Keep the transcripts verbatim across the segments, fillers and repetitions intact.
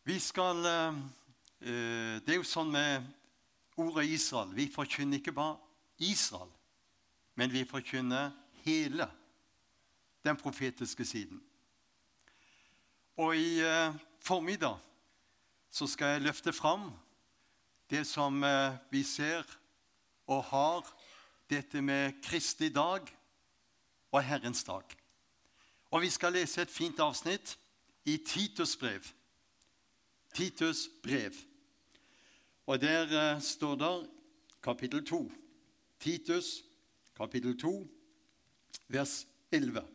Vi skal, eh, det er jo sånn med ordet Israel. Vi forkynner ikke bare Israel, men vi forkynner hele den profetiske siden. Og i eh, formiddag så skal jeg løfte fram det som eh, vi ser og har, dette med Kristi dag og Herrens dag. Og vi skal lese et fint avsnitt i Titus brev. Titus brev. Og der uh, står der kapittel to. Titus kapittel to, vers elleve.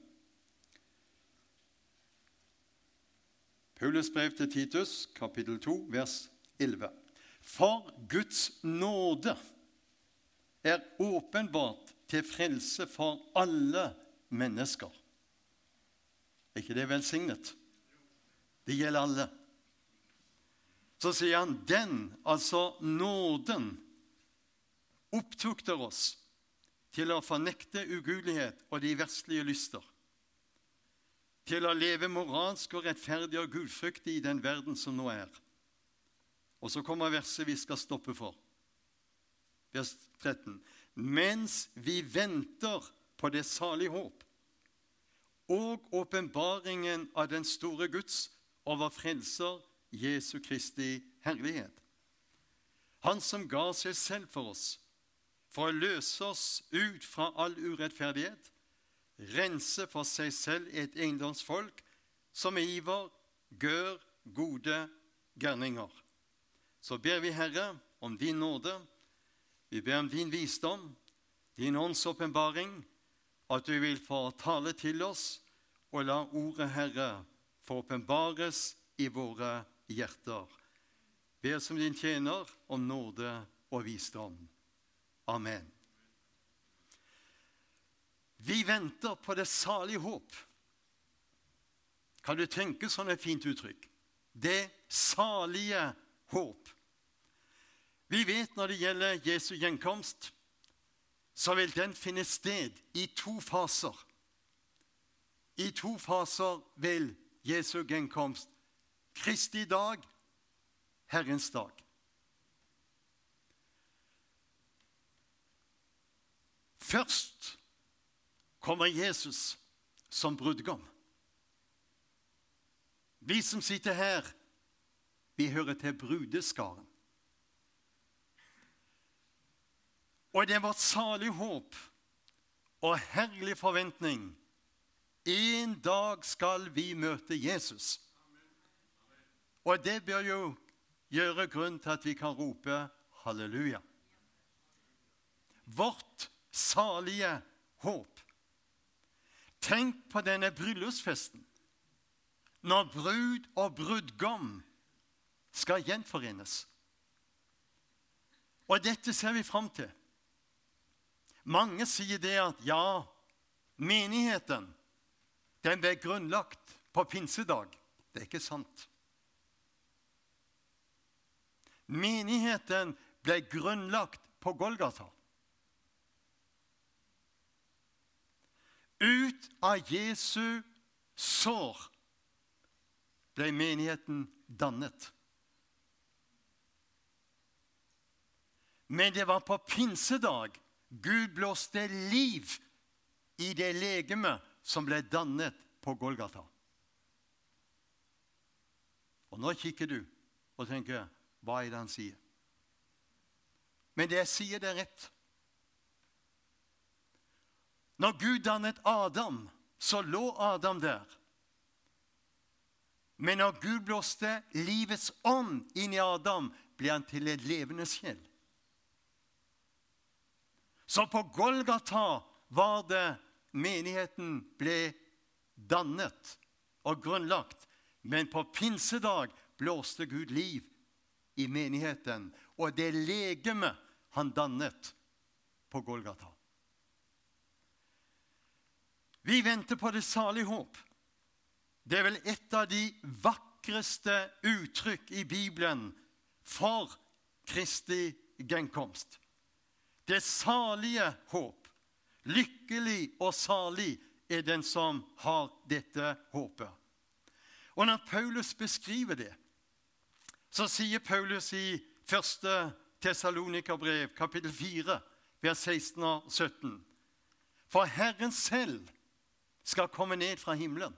Paulus brev til Titus, kapittel to, vers elleve. For Guds nåde er åpenbart til frelse for alle mennesker. Er ikke det velsignet? Det gjelder alle. Så sier han, den, altså nåden, opptukter oss til å fornekte ugudelighet og de verdslige lyster, til å leve moralsk og rettferdig og gudfryktig i den verden som nå er. Og så kommer verset vi skal stoppe for. Vers tretten. Mens vi venter på det salige håp og åpenbaringen av den store Guds og vår frelser Jesu Kristi herlighet. Han som ga seg selv for oss, for å løse oss ut fra all urettferdighet, rense for seg selv et eiendomsfolk som i iver gjør gode gjerninger. Så ber vi, Herre, om din nåde. Vi ber om din visdom, din åndsåpenbaring, at du vil få tale til oss, og la ordet, Herre, få åpenbares i våre hjerter. Ber som din tjener om nåde og visdom. Amen. Vi venter på det salige håp. Kan du tenke sånn et fint uttrykk? Det salige håp. Vi vet når det gjelder Jesu gjenkomst, så vil den finne sted i to faser. I to faser vil Jesu gjenkomst, Kristi dag, Herrens dag. Først kommer Jesus som brudgom. Vi som sitter her, vi hører til brudeskaren. Og det er vårt salige håp og herlig forventning. En dag skal vi møte Jesus. Og det bør jo gjøre grunn til at vi kan rope halleluja. Vårt salige håp. Tenk på denne bryllupsfesten. Når brud og brudgom skal gjenforenes. Og dette ser vi frem til. Mange sier det at ja, menigheten, den ble grunnlagt på pinsedag. Det er ikke sant. Menigheten ble grunnlagt på Golgata. Ut av Jesu sår ble menigheten dannet. Men det var på pinsedag Gud blåste liv i det legeme som ble dannet på Golgata. Og nå kikker du og tenker, hva er det han sier? Men det jeg sier, det er rett. Når Gud dannet Adam, så lå Adam der. Men når Gud blåste livets ånd inn i Adam, ble han til en levende sjel. Så på Golgata var det menigheten ble dannet og grunnlagt. Men på pinsedag blåste Gud liv i menigheten, og det legeme han dannet på Golgata. Vi venter på det salige håp. Det er vel et av de vakreste uttrykk i Bibelen for Kristi gjenkomst. Det salige håp. Lykkelig og salig er den som har dette håpet. Og når Paulus beskriver det, så sier Paulus i første Tessalonikerbrev, kapittel fire, vers seksten og sytten. For Herren selv skal komme ned fra himmelen.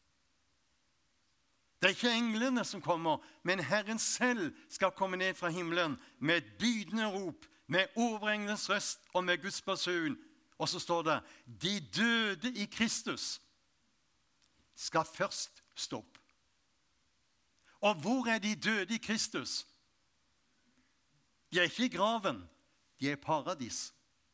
Det er ikke englene som kommer, men Herren selv skal komme ned fra himmelen med et bydende rop, med overenglenes røst og med Guds basun. Og så står det, de døde i Kristus skal først stå opp. Og hvor er de døde i Kristus? De er ikke i graven, de er i paradis.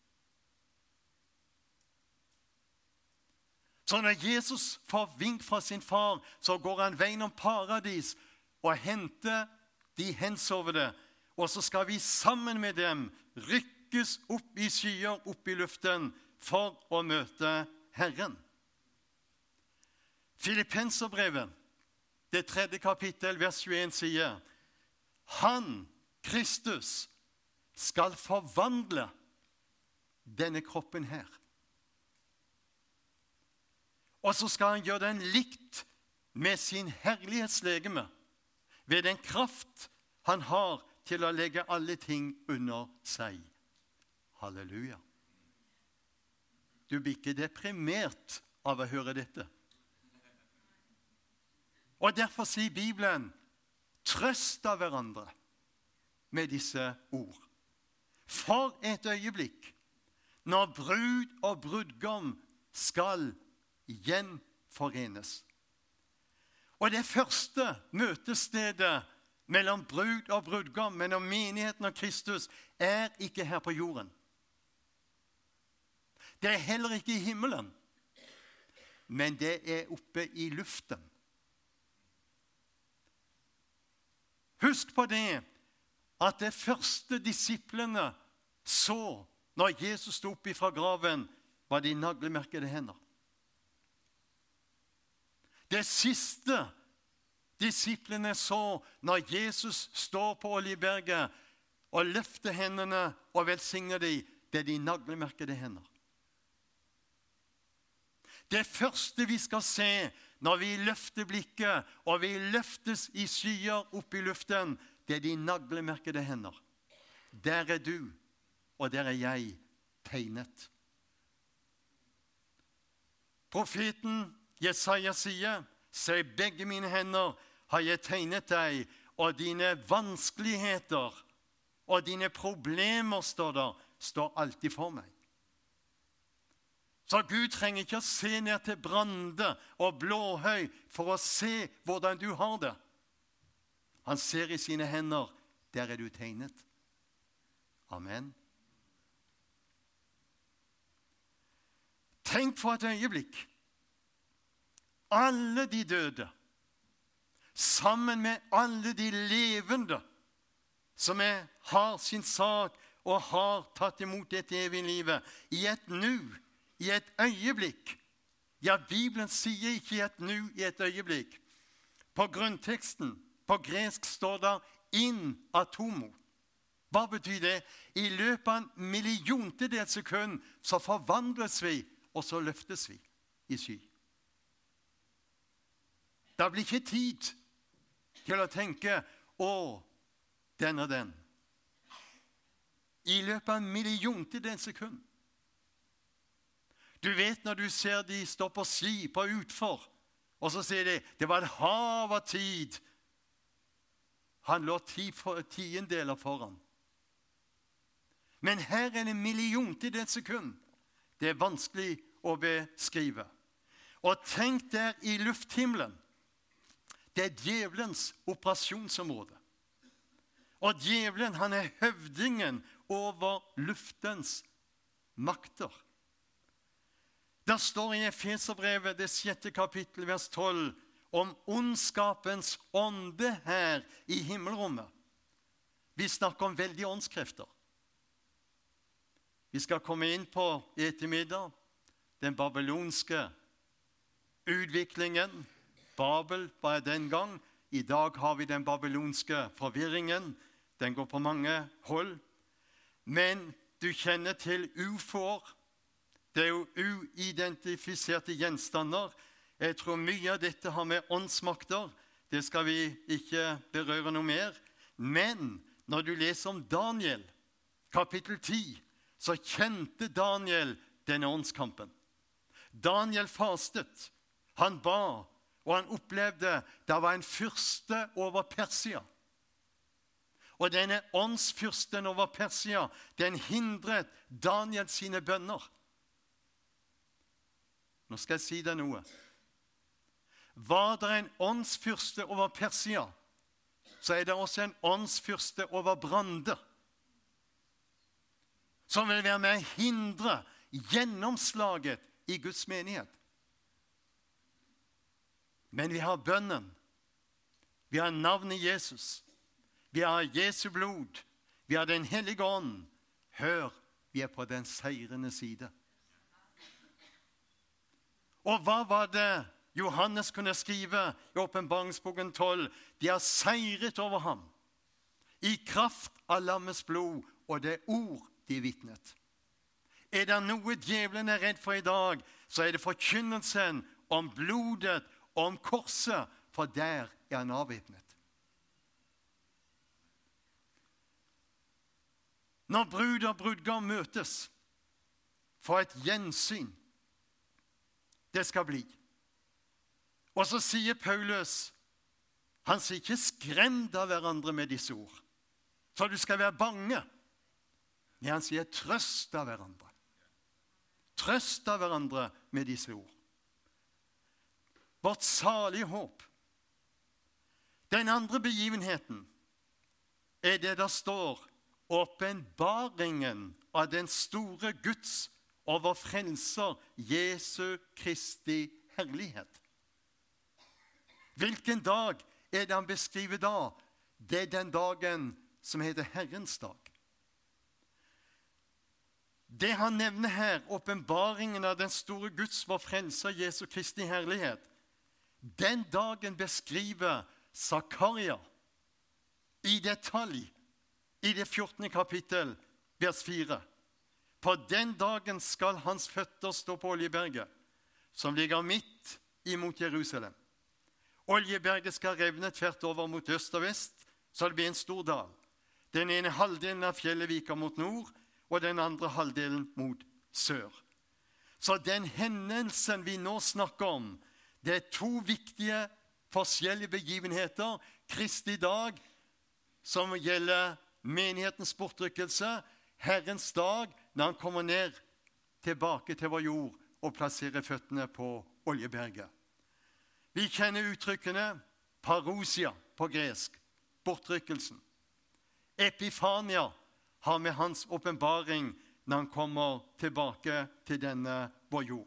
Så når Jesus får vink fra sin far, så går han veien om paradis og henter de hensovede. Og så skal vi sammen med dem rykkes opp i skyer, opp i luften, for å møte Herren. Filippenserbrevet, det tredje kapittel, vers tjueen, sier, han, Kristus, skal forvandle denne kroppen her. Og så skal han gjøre den likt med sin herlighetslegeme, ved den kraft han har til å legge alle ting under seg. Halleluja. Du blir ikke deprimert av å høre dette. Og derfor sier Bibelen, trøst av hverandre med disse ord. For et øyeblikk, når brud og brudgom skal gjenforenes. Og det første møtestedet mellom brud og brudgom, mellom menigheten og Kristus, er ikke her på jorden. Det er heller ikke i himmelen, men det er oppe i luften. Husk på det, at det første disiplene så når Jesus sto opp fra graven, var de naglemerkede hender. Det siste disiplene så når Jesus står på Oljeberget og løfter hendene og velsigner dem, det er de naglemerkede hender. Det første vi skal se når vi løfter blikket og vi løftes i skyer opp i luften, det er de naglemerkede hender. Der er du, og der er jeg tegnet. Profeten Jesaja sier, se, begge mine hender har jeg tegnet deg, og dine vanskeligheter og dine problemer, står der, står alltid for meg. Så Gud trenger ikke å se ned til Brande og Blåhøy for å se hvordan du har det. Han ser i sine hender, der er du tegnet. Amen. Tenk for et øyeblikk. Alle de døde, sammen med alle de levende, som er, har sin sak og har tatt imot dette evige livet, i et nu, i et øyeblikk. Ja, Bibelen sier ikke i et nu, i et øyeblikk. På grunnteksten, på gresk, står det in atomo. Hva betyr det? I løpet av en milliontedel sekund så forvandles vi, og så løftes vi i sky. Det blir ikke tid til å tenke, å, den og den. I løpet av en milliontedel sekund. Du vet når du ser de stå på ski på utfor, og så sier de, det var et hav av tid. Han lå ti for, tiendeler foran. Men her er det en milliontedel sekund. Det er vanskelig å beskrive. Og tenk der i lufthimmelen. Det er djevelens operasjonsområde. Og djevelen, han er høvdingen over luftens makter. Der står i Efeserbrevet, det sjette kapittel, vers tolv, om ondskapens ånde her i himmelrommet. Vi snakker om veldige åndskrefter. Vi skal komme inn på i ettermiddag den babylonske utviklingen. Babel var den gang. I dag har vi den babylonske forvirringen. Den går på mange hold. Men du kjenner til U F O-er. Det er jo uidentifiserte gjenstander. Jeg tror mye av dette har med åndsmakter. Det skal vi ikke berøre noe mer. Men når du leser om Daniel, kapittel ti, så kjente Daniel denne åndskampen. Daniel fastet, han ba, og han opplevde det var en fyrste over Persia. Og denne åndsfyrsten over Persia, den hindret Daniel sine bønner. Nå skal jeg si deg noe. Var det en åndsfyrste over Persia, så er det også en åndsfyrste over Brande, som vil være med å hindre gjennomslaget i Guds menighet. Men vi har bønnen, vi har navnet Jesus, vi har Jesu blod, vi har den hellige ånd. Hør, vi er på den seirende side. Og hva var det Johannes kunne skrive i Åpenbaringsboken tolv? De har seiret over ham i kraft av lammets blod og det ord de vitnet. Er det noe djevelen er redd for i dag, så er det forkynnelsen om blodet og om korset, for der er han avvæpnet. Når brud og brudgom møtes for et gjensyn, det skal bli. Og så sier Paulus, han sier ikke skrem av hverandre med disse ord, så du skal være bange. Men han sier trøst av hverandre. Trøst av hverandre med disse ord. Vårt salige håp. Den andre begivenheten er det der står åpenbaringen av den store Guds over frelser Jesu Kristi herlighet. Hvilken dag er det han beskriver da? Det er den dagen som heter Herrens dag. Det han nevner her, åpenbaringen av den store Guds vår frelser Jesu Kristi herlighet, den dagen beskriver Zakaria i detalj i det fjortende kapittel, vers fire. På den dagen skal hans føtter stå på Oljeberget, som ligger midt imot Jerusalem. Oljeberget skal revne tvert over mot øst og vest, så det blir en stor dal. Den ene halvdelen av fjellet viker mot nord, og den andre halvdelen mot sør. Så den hendelsen vi nå snakker om, det er to viktige forskjellige begivenheter. Kristi dag, som gjelder menighetens bortrykkelse, Herrens dag, når han kommer ned tilbake til vår jord og plasserer føttene på Oljeberget. Vi kjenner uttrykkene parousia på gresk, bortrykkelsen. Epifania har med hans åpenbaring når han kommer tilbake til denne vår jord.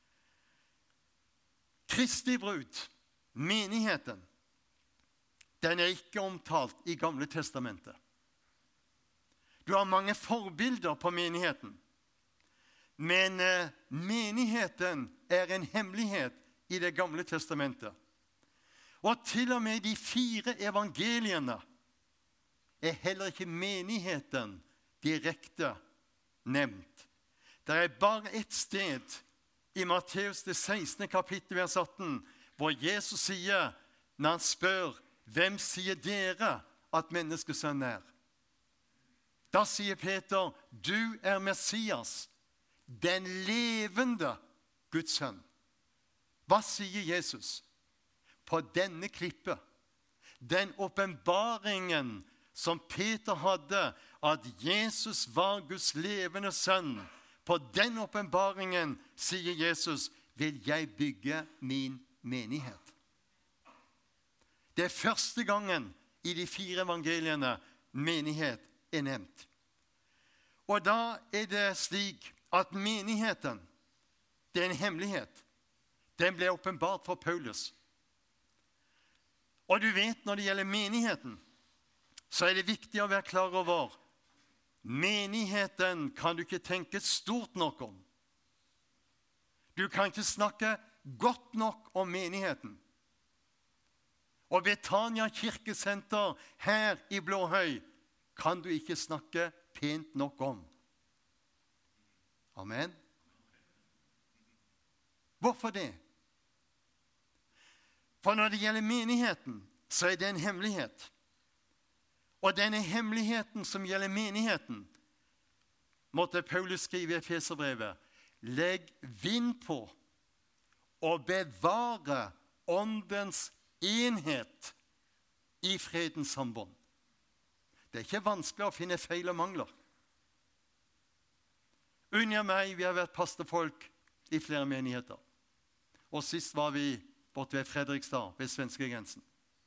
Kristi brud, menigheten, den er ikke omtalt i Gamle testamentet. Du har mange forbilder på menigheten, men eh, menigheten er en hemmelighet i det Gamle testamentet. Og til og med de fire evangeliene er heller ikke menigheten direkte nevnt. Det er bare ett sted i Matteus det sekstende kapittel, vers atten, hvor Jesus sier, når han spør, hvem sier dere at menneskesønnen er? Da sier Peter, du er Messias, den levende Guds sønn. Hva sier Jesus? På denne klippet, den åpenbaringen som Peter hadde, at Jesus var Guds levende sønn, på den åpenbaringen, sier Jesus, vil jeg bygge min menighet. Det er første gangen i de fire evangeliene menighet er nevnt. Og da er det slik at menigheten, det er en hemmelighet. Den ble åpenbart for Paulus. Og du vet, når det gjelder menigheten, så er det viktig å være klar over, menigheten kan du ikke tenke stort nok om. Du kan ikke snakke godt nok om menigheten. Og Betania kirkesenter her i Blåhøy kan du ikke snakke pent nok om. Amen. Hvorfor det? For når det gjelder menigheten, så er det en hemmelighet. Og denne hemmeligheten som gjelder menigheten, måtte Paulus skrive i Efeserbrevet: legg vind på å bevare åndens enhet i fredens sambånd. Det er ikke vanskelig å finne feil og mangler. Unni og meg, vi har vært pastorfolk i flere menigheter. Og sist var vi borte ved Fredrikstad, ved svenskegrensen.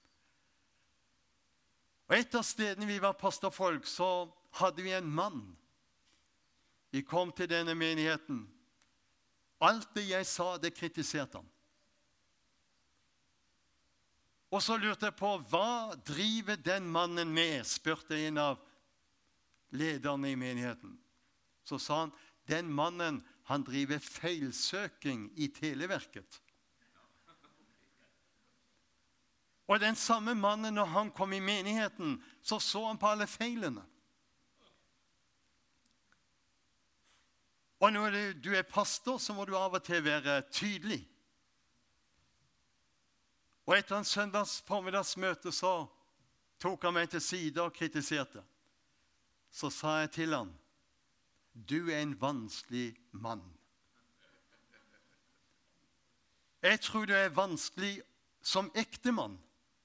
Og et av stedene vi var pastorfolk, så hadde vi en mann. Vi kom til denne menigheten. Alt det jeg sa, det kritiserte han. Og så lurte jeg på, hva driver den mannen med, spurte en av lederne i menigheten. Så sa han, den mannen, han driver feilsøking i televerket. Og den samme mannen, når han kom i menigheten, så så han på alle feilene. Og når du er pastor, så må du av og til være tydelig. Og etter en søndags formiddagsmøte så tok han meg til side og kritiserte. Så sa jeg til han, du er en vanskelig mann. Jeg tror du er vanskelig som ektemann.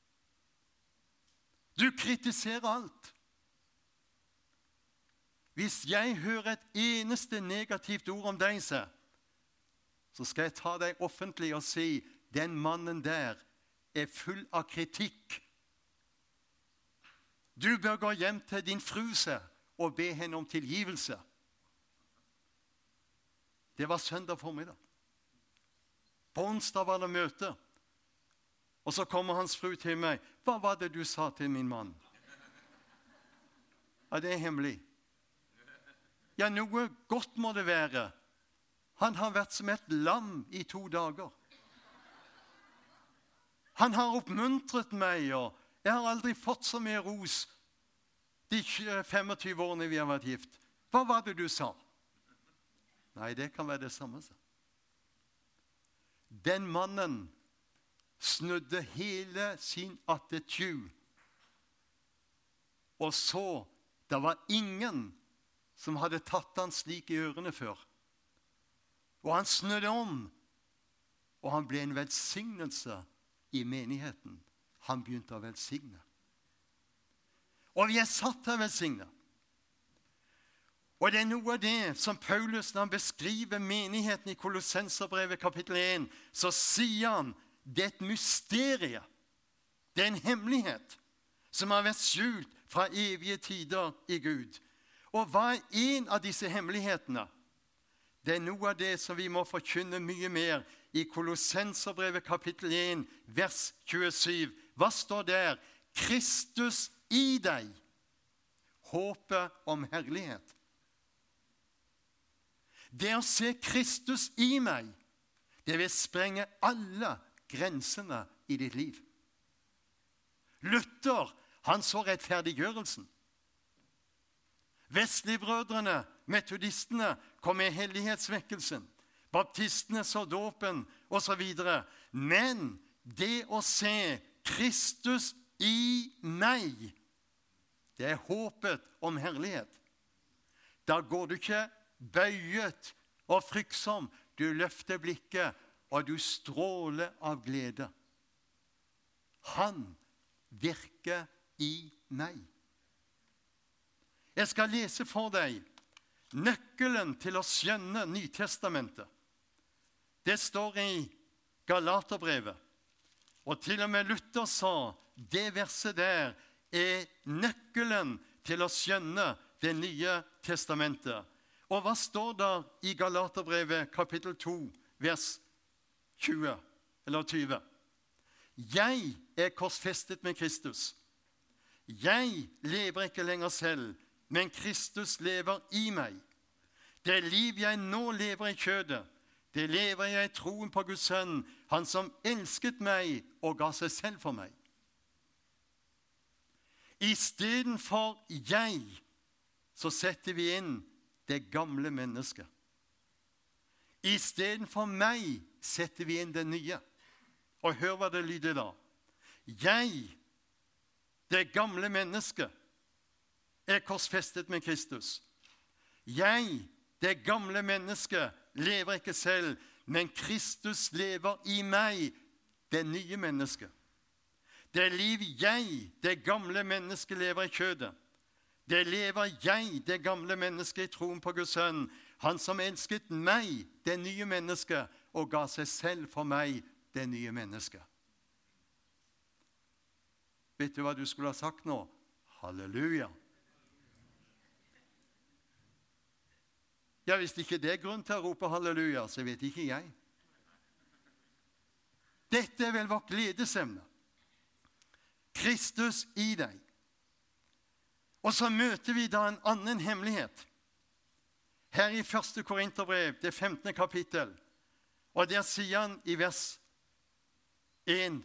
Du kritiserer alt. Hvis jeg hører et eneste negativt ord om deg, så skal jeg ta deg offentlig og si, den mannen der er full av kritikk. Du bør gå hjem til din fruse og be henne om tilgivelse. Det var søndag formiddag. På onsdag var det møte. Og så kommer hans fru til meg. Hva var det du sa til min mann? Ja, det er hemmelig. Ja, noe godt må det være. Han har vært som et lam i to dager. Han har oppmuntret meg, og jeg har aldri fått så mye ros de femogtyve årene vi har vært gift. Hva var det du sa? Nei, det kan være det samme. Den mannen snudde hele sin attitude, og så, det var ingen som hadde tatt han slik i ørene før. Og han snudde om, og han ble en velsignelse i menigheten. Han begynte å velsigne. Og vi er satt til å velsigne. Og det er noe av det som Paulus, når han beskriver menigheten i Kolossenserbrevet kapittel en, så sier han, det er et mysterie. Det er en hemmelighet som har vært skjult fra evige tider i Gud. Og hva er en av disse hemmelighetene? Det er noe av det som vi må forkynne mye mer i Kolossenserbrevet kapittel en, vers tjuesyv. Hva står der? Kristus i deg, håpet om herlighet. Det å se Kristus i meg, det vil sprenge alle grensene i ditt liv. Luther, han så rettferdiggjørelsen. Wesley-brødrene, metodistene, kom med hellighetsvekkelsen. Baptistene så dåpen, og så videre. Men det å se Kristus i meg, det er håpet om herlighet. Da går du ikke bøyet og fryktsom. Du løfter blikket, og du stråler av glede. Han virker i meg. Jeg skal lese for deg nøkkelen til å skjønne Nytestamentet. Det står i Galaterbrevet. Og til og med Luther sa, det verset der er nøkkelen til å skjønne det nye testamentet. Og hva står der i Galaterbrevet kapittel to, vers tjue, eller tyve? Jeg er korsfestet med Kristus. Jeg lever ikke lenger selv, men Kristus lever i meg. Det liv jeg nå lever i kjødet, det lever jeg i troen på Guds sønn, han som elsket meg og ga seg selv for meg. I stedet for jeg, så setter vi inn det gamle mennesket. I stedet for meg, setter vi inn det nye. Og hør hva det lyder da. Jeg, det gamle mennesket, er korsfestet med Kristus. Jeg, det gamle mennesket, lever ikke selv, men Kristus lever i meg, det nye mennesket. Det liv jeg, det gamle mennesket, lever i kjødet. Det lever jeg, det gamle mennesket, i troen på Guds sønn, han som elsket meg, det nye mennesket, og ga seg selv for meg, det nye mennesket. Vet du hva du skulle ha sagt nå? Halleluja! Ja, hvis ikke det er grunn til å rope halleluja, så vet ikke jeg. Dette er vel vårt gledesemne. Kristus i deg. Og så møter vi da en annen hemmelighet. Her i første Korinterbrev, det femtende kapittel, og der sier han i vers en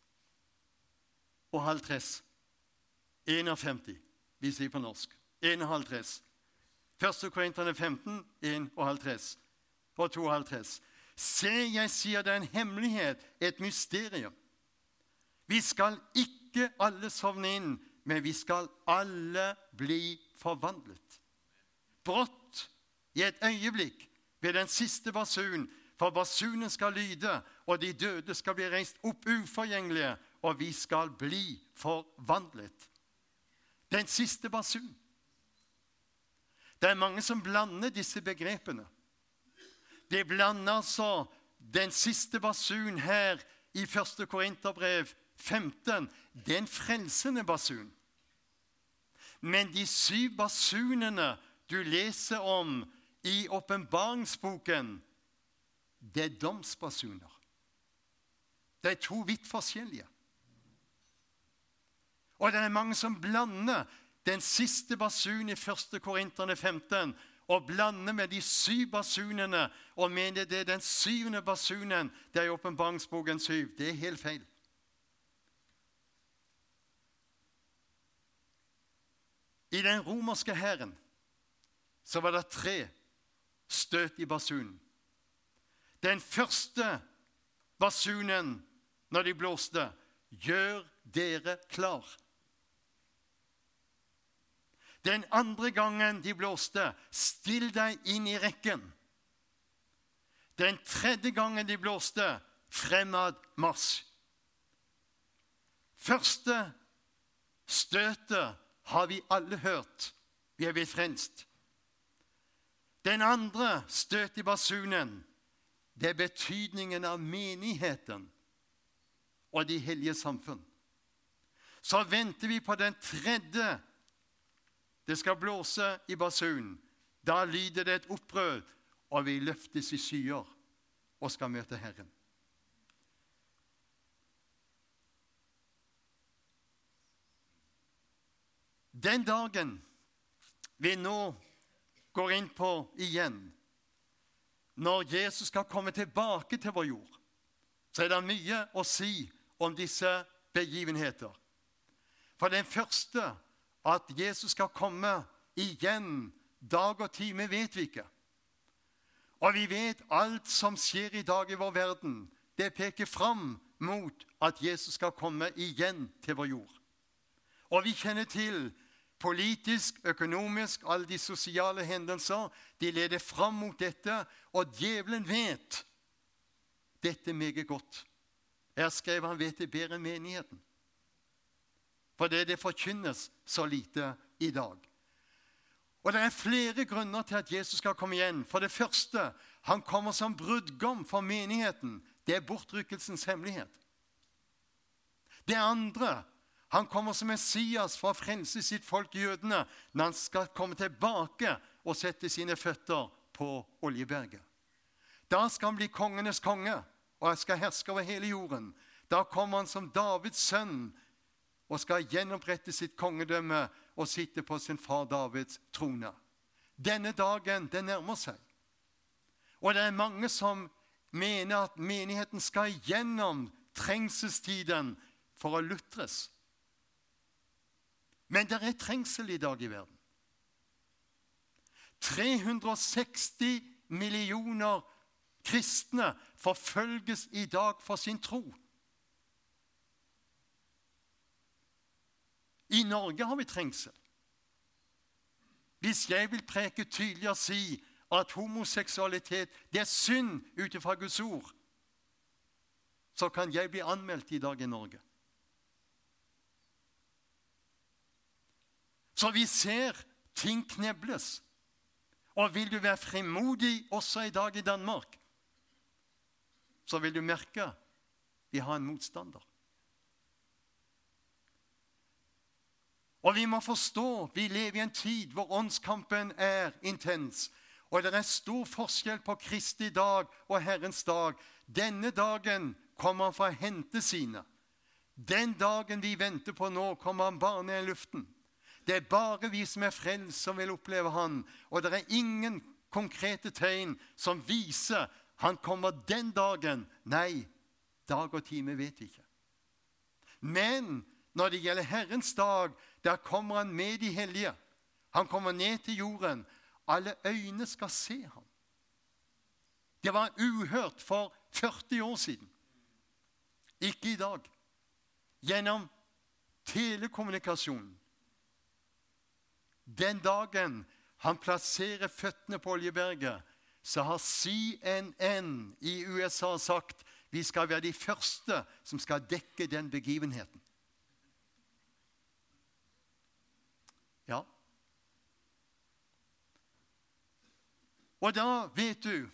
og halvtreds, femtién, vi sier på norsk, en og halvtreds. første Korinterne femten, en og halvtreds, og to og halvtreds. Se, jeg sier det er en hemmelighet, et mysterium. Vi skal ikke alle sovne inn, men vi skal alle bli forvandlet. Brått, i et øyeblikk, ved den siste basun, for basunen skal lyde, og de døde skal bli reist opp uforgjengelige, og vi skal bli forvandlet. Den siste basun. Det er mange som blander disse begrepene. De blander altså den siste basun her i første Korinterbrev femten. Det er en frelsende basun. Men de syv basunene du leser om i åpenbaringsboken, det er domsbasuner. Det er to vidt forskjellige. Og det er mange som blander den siste basun i første Korinterne femten og blander med de syv basunene og mener det er den syvende basunen. Det er i åpenbaringsboken syv. Det er helt feil. I den romerske hæren så var det tre støt i basunen. Den første basunen, når de blåste, gjør dere klar. Den andre gangen de blåste, still deg inn i rekken. Den tredje gangen de blåste, fremad marsj. Første støtet har vi alle hørt. Vi er blitt frelst. Den andre støt i basunen, det er betydningen av menigheten og de hellige samfunn. Så venter vi på den tredje. Det skal blåse i basunen. Da lyder det et opprør, og vi løftes i skyer og skal møte Herren. Den dagen vi nå går inn på igjen, når Jesus skal komme tilbake til vår jord, så er det mye å si om disse begivenheter. For den første, at Jesus skal komme igjen, dag og time, vet vi ikke. Og vi vet alt som skjer i dag i vår verden, det peker fram mot at Jesus skal komme igjen til vår jord. Og vi kjenner til politisk, økonomisk, alle de sosiale hendelser, de leder fram mot dette, og djevelen vet dette meget godt. Her skrev han vet det bedre enn menigheten. For det, det forkynnes så lite i dag. Og det er flere grunner til at Jesus skal komme igjen. For det første, han kommer som brudgom for menigheten. Det er bortrykkelsens hemmelighet. Det andre, han kommer som Messias for å frelse sitt folk jødene, når han skal komme tilbake og sette sine føtter på Oljeberget. Da skal han bli kongenes konge, og han skal herske over hele jorden. Da kommer han som Davids sønn, og skal gjenopprette sitt kongedømme og sitte på sin far Davids trone. Denne dagen, det nærmer seg. Og det er mange som mener at menigheten skal gjennom trengselstiden for å lutres. Men det er trengsel i dag i verden. tre hundre og seksti millioner kristne forfølges i dag for sin tro. I Norge har vi trengsel. Hvis jeg vil preke tydelig og si at homoseksualitet det er synd ut fra Guds ord, så kan jeg bli anmeldt i dag i Norge. Så vi ser ting knebles. Og vil du være frimodig også i dag i Danmark, så vil du merke vi har en motstander. Og vi må forstå, vi lever i en tid hvor åndskampen er intens, og det er stor forskjell på Kristi dag og Herrens dag. Denne dagen kommer han for å hente sine. Den dagen vi venter på nå, kommer han bare ned i luften. Det er bare vi som er frelst som vil oppleve han, og det er ingen konkrete tegn som viser han kommer den dagen. Nei, dag og time vet vi ikke. Men når det gjelder Herrens dag, der kommer han med de hellige. Han kommer ned til jorden. Alle øyne skal se ham. Det var uhørt for førti år siden. Ikke i dag. Gjennom telekommunikasjonen. Den dagen han plasserer føttene på Oljeberget, så har C N N i U S A sagt vi skal være de første som skal dekke den begivenheten. Ja. Og da vet du,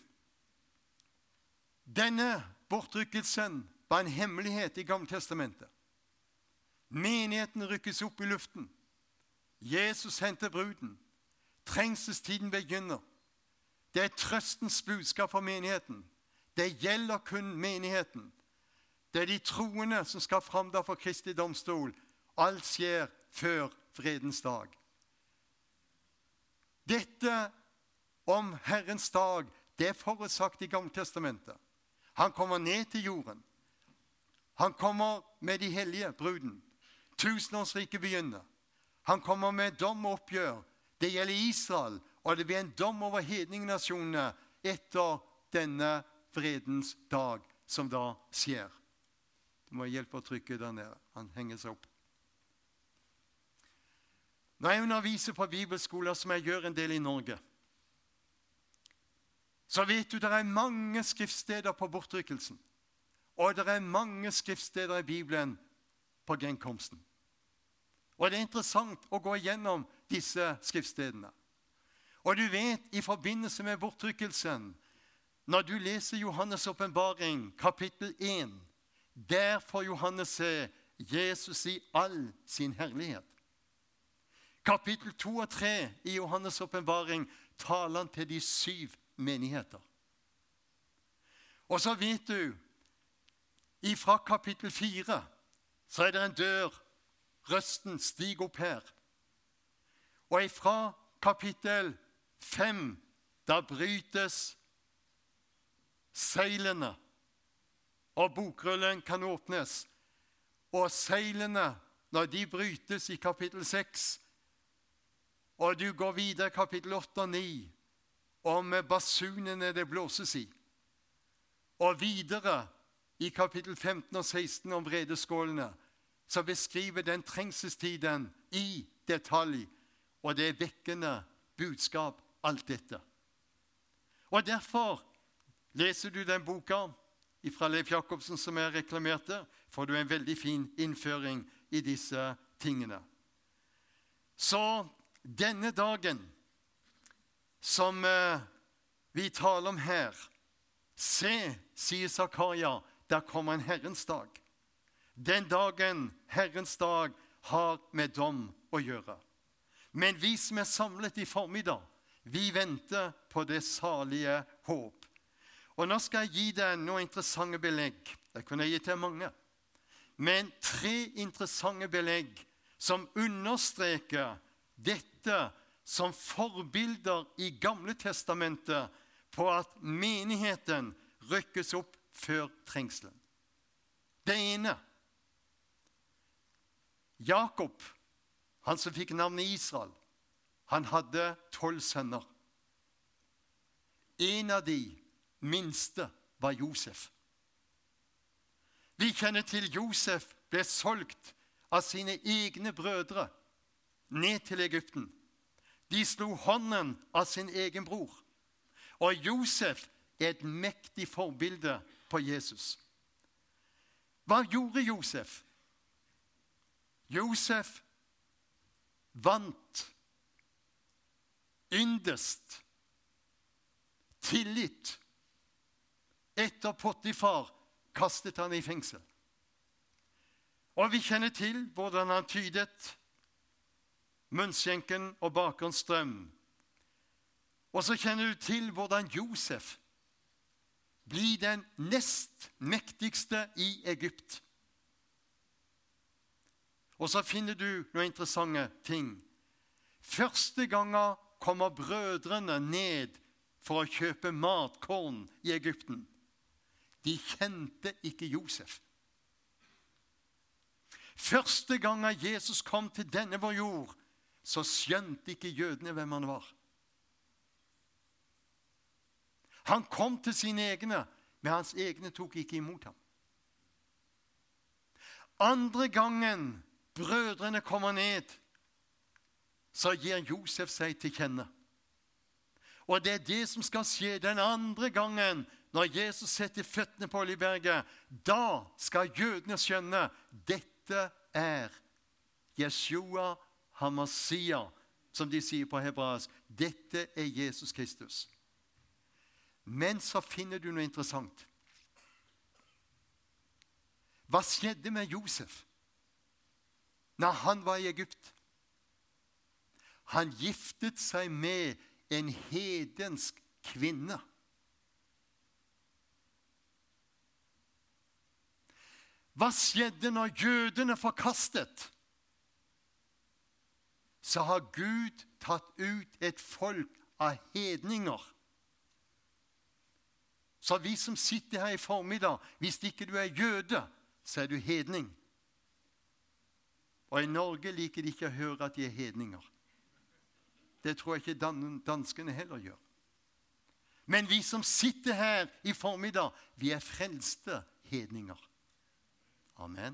denne bortrykkelsen var en hemmelighet i Gamle Testamentet. Menigheten rykkes opp i luften. Jesus henter bruden. Trengselstiden begynner. Det er trøstens budskap for menigheten. Det gjelder kun menigheten. Det er de troende som skal fram der for Kristi domstol. Alt skjer før fredens dag. Dette om Herrens dag, det er forutsagt i Gamle Testamentet. Han kommer ned til jorden. Han kommer med de hellige bruden. Tusenårsriket begynner. Han kommer med dom og oppgjør. Det gjelder Israel, og det blir en dom over hedningnasjonene etter denne fredens dag, som da skjer. Du må hjelpe å trykke der nede. Han henger seg opp. Når jeg underviser på bibelskoler, som jeg gjør en del i Norge, så vet du, det er mange skriftsteder på bortrykkelsen, og det er mange skriftsteder i Bibelen på gjenkomsten. Og det er interessant å gå gjennom disse skriftstedene. Og du vet, i forbindelse med bortrykkelsen, når du leser Johannes' åpenbaring, kapittel én, der får Johannes se Jesus i all sin herlighet. Kapittel to og tre i Johannes' åpenbaring taler han til de syv menigheter. Og så vet du, ifra kapittel fire, så er det en dør. Røsten stiger opp her. Og ifra kapittel fem, da brytes seilene, og bokrullen kan åpnes. Og seilene, når de brytes i kapittel seks, og du går videre kapittel åtte og ni, om basunene det blåses i. Og videre i kapittel femten og seksten om vredeskålene, så beskriver den trengselstiden i detalj, og det er vekkende budskap, alt dette. Og derfor leser du den boka fra Leif Jakobsen som jeg reklamerte, får du en veldig fin innføring i disse tingene. Så denne dagen som eh, vi taler om her, se, sier Zakaria, der kommer en Herrens dag. Den dagen, Herrens dag, har med dom å gjøre. Men vi som er samlet i formiddag, vi venter på det salige håp. Og nå skal jeg gi deg noen interessante belegg. Det kunne jeg gi til mange. Men tre interessante belegg som understreker dette som forbilder i Gamle Testamentet på at menigheten rykkes opp før trengselen. Det ene, Jakob, han som fikk navnet Israel, han hadde tolv sønner. En av de minste var Josef. Vi kjenner til Josef ble solgt av sine egne brødre ned til Egypten. De slo hånden av sin egen bror. Og Josef er et mektig forbilde på Jesus. Hva gjorde Josef? Josef vant yndest, tillit. Etter Potifar kastet han i fengsel. Og vi kjenner til hvordan han tydet munnskjenken og bakerens drøm. Og så kjenner du til hvordan Josef blir den nest mektigste i Egypt. Og så finner du noen interessante ting. Første gangen kommer brødrene ned for å kjøpe mat, korn, i Egypten. De kjente ikke Josef. Første gangen Jesus kom til denne vår jord, så skjønte ikke jødene hvem han var. Han kom til sine egne, men hans egne tok ikke imot ham. Andre gangen brødrene kommer ned, så gir Josef seg til kjenne. Og det er det som skal skje den andre gangen, når Jesus setter føttene på Oljeberget. Da skal jødene skjønne, dette er Jeshua HaMashiach, som de sier på hebraisk. Dette er Jesus Kristus. Men så finner du noe interessant. Hva skjedde med Josef når han var i Egypt? Han giftet seg med en hedensk kvinne. Hva skjedde når jødene forkastet? Så har Gud tatt ut et folk av hedninger. Så vi som sitter her i formiddag, hvis ikke du er jøde, så er du hedning. Og i Norge liker de ikke å høre at de er hedninger. Det tror jeg ikke danskene heller gjør. Men vi som sitter her i formiddag, vi er frelste hedninger. Amen.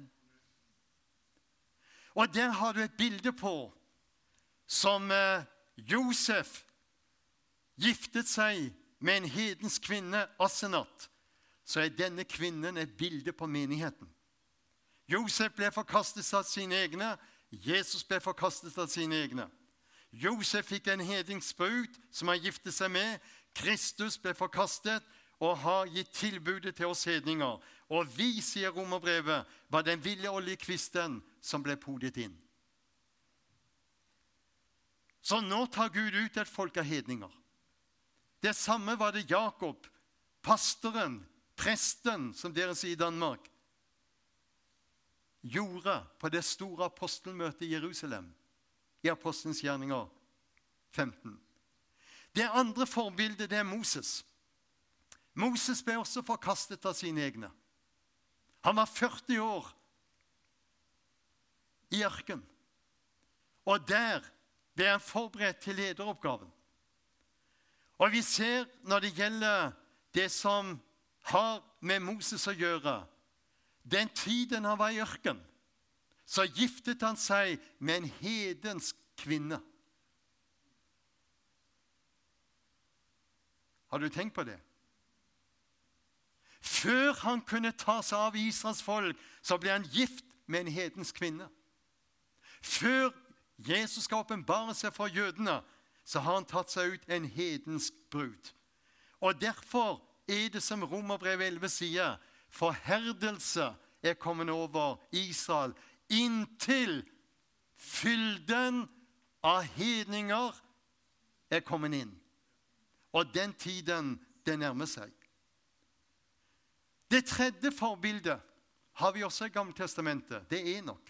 Og der har du et bilde på som eh, Josef giftet seg med en hedensk kvinne, Asenat. Så er denne kvinnen et bilde på menigheten. Josef ble forkastet av sine egne. Jesus ble forkastet av sine egne. Josef fikk en hedningsbrud som han giftet seg med. Kristus ble forkastet og har gitt tilbudet til oss hedninger. Og vi, sier Romerbrevet, var den ville oljekvisten som ble podet inn. Så nå tar Gud ut et folk av hedninger. Det samme var det Jakob, pastoren, presten, som dere sier i Danmark, gjorde på det store apostelmøtet i Jerusalem, i Apostelens gjerninger femten. Det andre forbildet, det er Moses. Moses ble også forkastet av sine egne. Han var førti år i ørken, og der ble han forberedt til lederoppgaven. Og vi ser når det gjelder det som har med Moses å gjøre, den tiden han var i ørken, så giftet han seg med en hedensk kvinne. Har du tenkt på det? Før han kunne ta seg av Israels folk, så ble han gift med en hedensk kvinne. Før Jesus skal åpenbare seg for jødene, så har han tatt seg ut en hedensk brud. Og derfor er det som Romerbrevet elleve sier, forherdelse er kommet over Israel inntil fylden av hedninger er kommet inn. Og den tiden, det nærmer seg. Det tredje forbildet har vi også i Gamle Testamentet. Det er Enok.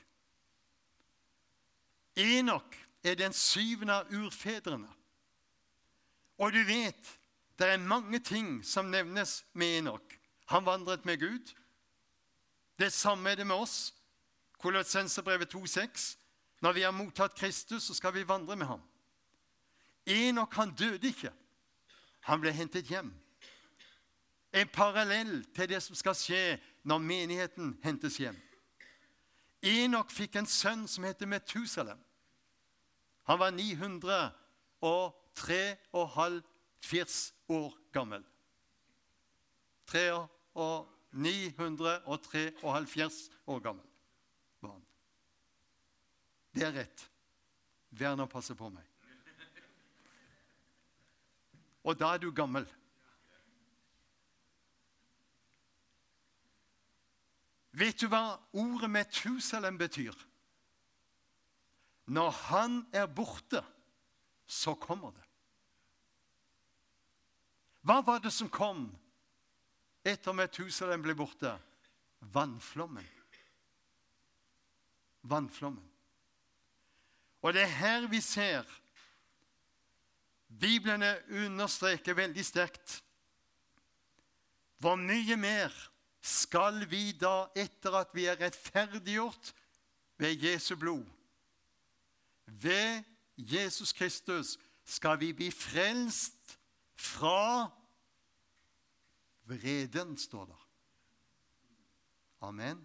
Enok er den syvende av urfedrene. Og du vet, det er mange ting som nevnes med Enok. Han vandret med Gud. Det samme er det med oss. Kolossenserbrevet to seks. Når vi har mottatt Kristus, så skal vi vandre med ham. Enok, han døde ikke. Han ble hentet hjem. En parallell til det som skal skje når menigheten hentes hjem. Enok fikk en sønn som heter Metusalem. Han var ni hundre og tre og halv firs år gammel. Tre og ni hundre og tre og halvfjerds år gammel var han. Det er rett. Werner passer på meg. Og da er du gammel. Vet du hva ordet Metusalem betyr? Når han er borte, så kommer det. Hva var det som kom etter Metusalem ble borte? Vannflommen. Vannflommen. Og det er her vi ser Bibelen understreker veldig sterkt hvor mye mer skal vi da, etter at vi er rettferdiggjort ved Jesu blod, ved Jesus Kristus, skal vi bli frelst fra vreden, står der. Amen.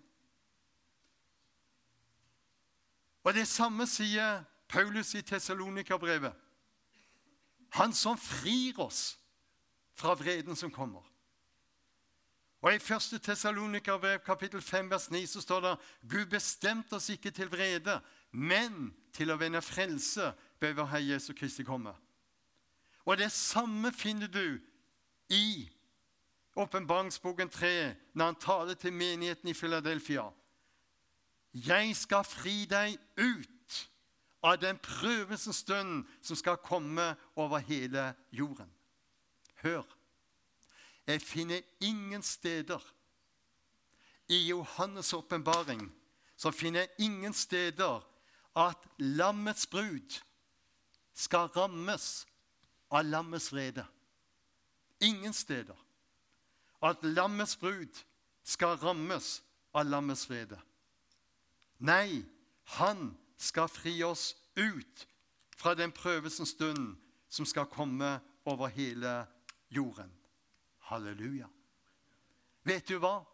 Og det samme sier Paulus i Thessalonika-brevet. Han som frir oss fra vreden som kommer. Og i første Thessalonika-brev, kapittel fem, vers ni, så står det: Gud bestemte oss ikke til vrede, men til å vinne frelse ved vår Herre Jesu Kristi komme. Og det samme finner du i Åpenbaringsboken tre, når han taler til menigheten i Philadelphia. Jeg skal fri deg ut av den prøvelsens stund som skal komme over hele jorden. Hør, jeg finner ingen steder i Johannes' åpenbaring, så finner jeg ingen steder at lammets brud skal rammes av lammets vrede. Ingen steder at lammets brud skal rammes av lammets vrede. Nei, han skal fri oss ut fra den prøvelsens stund som skal komme over hele jorden. Halleluja. Vet du hva?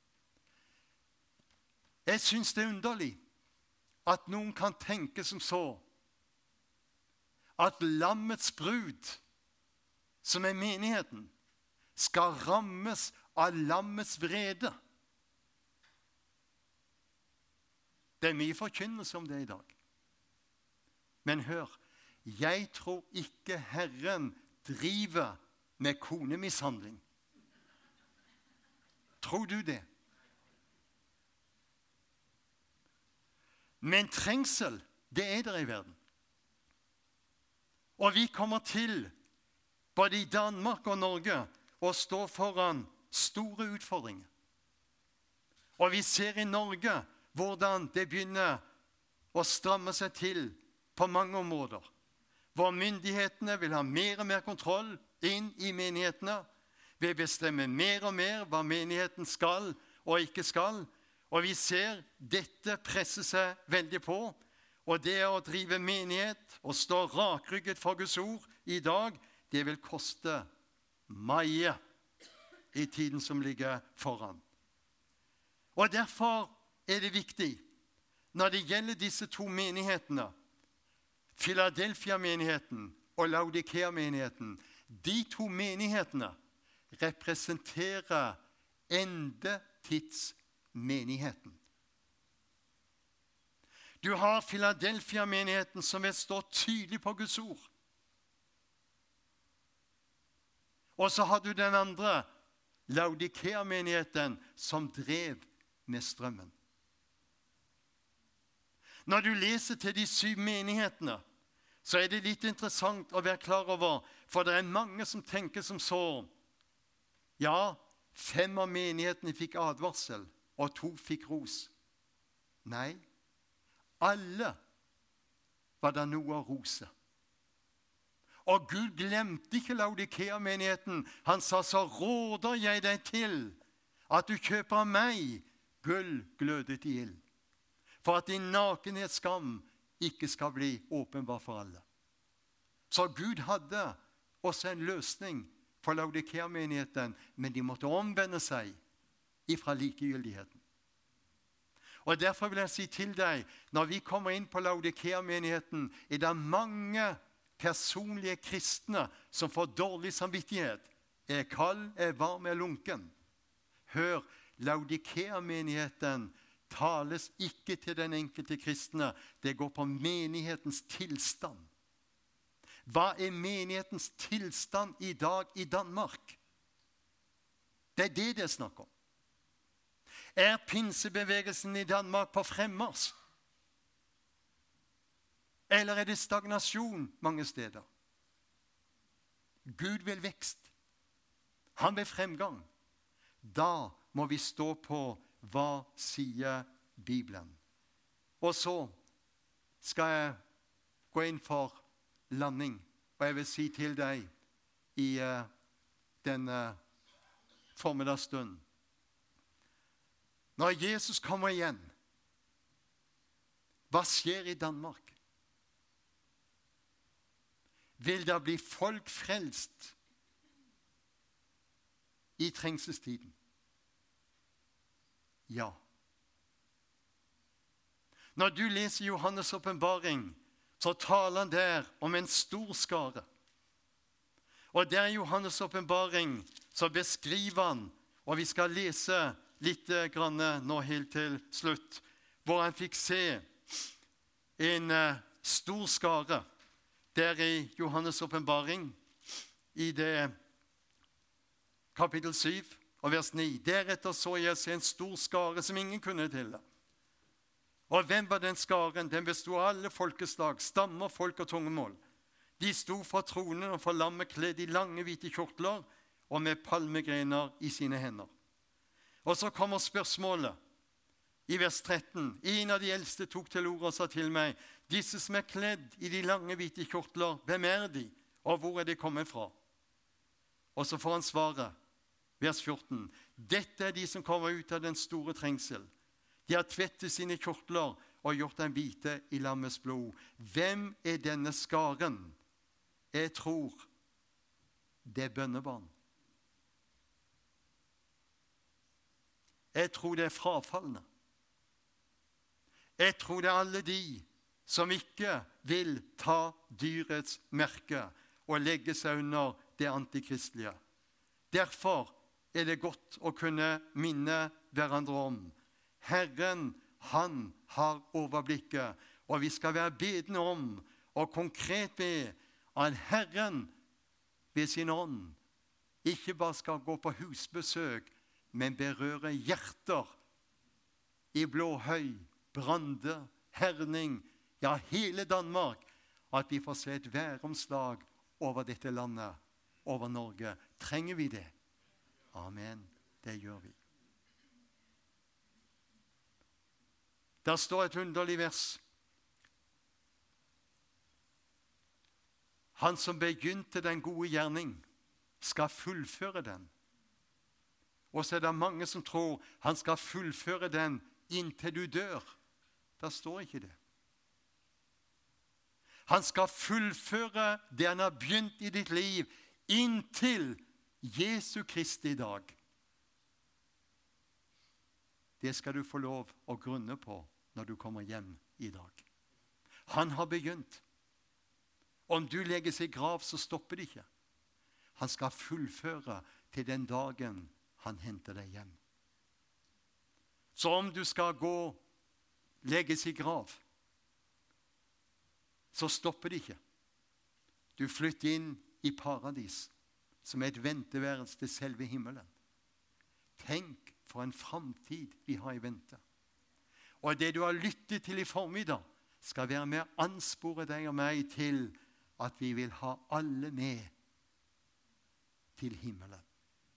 Jeg synes det er underlig at noen kan tenke som så, at lammets brud, som er menigheten, skal rammes av lammets vrede. Det er mye forkynnelse om det i dag. Men hør, jeg tror ikke Herren driver med konemishandling. Tror du det? Men trengsel, det er der i verden. Og vi kommer til, både i Danmark og Norge, å stå foran store utfordringer. Og vi ser i Norge hvordan det begynner å stramme seg til på mange områder. Hvor myndighetene vil ha mer og mer kontroll inn i menighetene, vil bestemme mer og mer hva menigheten skal og ikke skal. Og vi ser dette presse seg veldig på. Og det å drive menighet og stå rakrygget for Guds ord i dag, det vil koste mye i tiden som ligger foran. Og derfor er det viktig, når det gjelder disse to menighetene, Philadelphia-menigheten og Laodikea-menigheten, de to menighetene representerer endetidsmenigheten. Du har Philadelphia-menigheten som vil stå tydelig på Guds ord. Og så har du den andre, Laodikea-menigheten, som drev med strømmen. Når du leser til de syv menighetene, så er det litt interessant å være klar over, for det er mange som tenker som så: ja, fem av menighetene fikk advarsel, og to fikk ros. Nei, alle var det noe å rose. Og Gud glemte ikke Laodikea-menigheten. Han sa: så råder jeg deg til at du kjøper av meg gull glødet i ild, for at din nakenhetsskam ikke skal bli åpenbar for alle. Så Gud hadde også en løsning for Laodikea-menigheten, men de måtte omvende seg ifra likegyldigheten. Og derfor vil jeg si til deg, når vi kommer inn på Laodikea-menigheten, er det mange personlige kristne som får dårlig samvittighet. Er kald, er varm, er lunken. Hør, Laodikea-menigheten tales ikke til den enkelte kristne. Det går på menighetens tilstand. Hva er menighetens tilstand i dag i Danmark? Det er det det er snakk om. Er pinsebevegelsen i Danmark på fremmars? Eller er det stagnasjon mange steder? Gud vil vekst. Han vil fremgang. Da må vi stå på hva sier Bibelen. Og så skal jeg gå inn for landing. Og jeg vil si til deg i uh, denne formiddagsstunden. Når Jesus kommer igjen, hva skjer i Danmark? Vil det bli folk frelst i trengselstiden? Ja. Når du leser Johannes' åpenbaring, så taler han der om en stor skare. Og der i Johannes' åpenbaring så beskriver han, og vi skal lese litt grann nå helt til slutt, hvor han fikk se en uh, stor skare der i Johannes' åpenbaring, i det kapittel syv og vers ni. Deretter så jeg se en stor skare som ingen kunne telle. Og hvem var den skaren? Den bestod av alle folkeslag, stammer, folk og tungemål. De sto fra tronen og for lammet kledd i lange hvite kjortler og med palmegrener i sine hender. Og så kommer spørsmålet i vers tretten. En av de eldste tok til ord og sa til meg, disse som er kledd i de lange hvite kjortler, hvem er de, og hvor er de kommet fra? Og så får han svare, vers fjorten. Dette er de som kommer ut av den store trengsel. De har tvettet sine kjortler og gjort dem hvite i lammets blod. Hvem er denne skaren? Jeg tror det er bønnebarn. Jeg tror det er frafallende. Jeg tror det er alle de som ikke vil ta dyrets merke og legge seg under det antikristelige. Derfor er det godt å kunne minne hverandre om Herren, han har overblikket, og vi skal være bedende om og konkret be at Herren ved sin ånd ikke bare skal gå på husbesøk, men berøre hjerter i Blåhøy, Brande, Herning, ja, hele Danmark, at vi får se et væromslag over dette landet, over Norge. Trenger vi det? Amen. Det gjør vi. Der står et underlig vers. Han som begynte den gode gjerning, skal fullføre den. Og så er det mange som tror han skal fullføre den inntil du dør. Der står ikke det. Han skal fullføre det han har begynt i ditt liv inntil Jesu Kristi dag. Det skal du få lov å grunne på når du kommer hjem i dag. Han har begynt. Om du legges i grav, så stopper det ikke. Han skal fullføre til den dagen han henter deg hjem. Så om du skal gå, legges i grav, så stopper det ikke. Du flytter inn i paradis, som er et venteværelse til selve himmelen. Tenk for en framtid vi har i vente. Og det du har lyttet til i formiddag, skal være med å anspore deg og meg til at vi vil ha alle med til himmelen.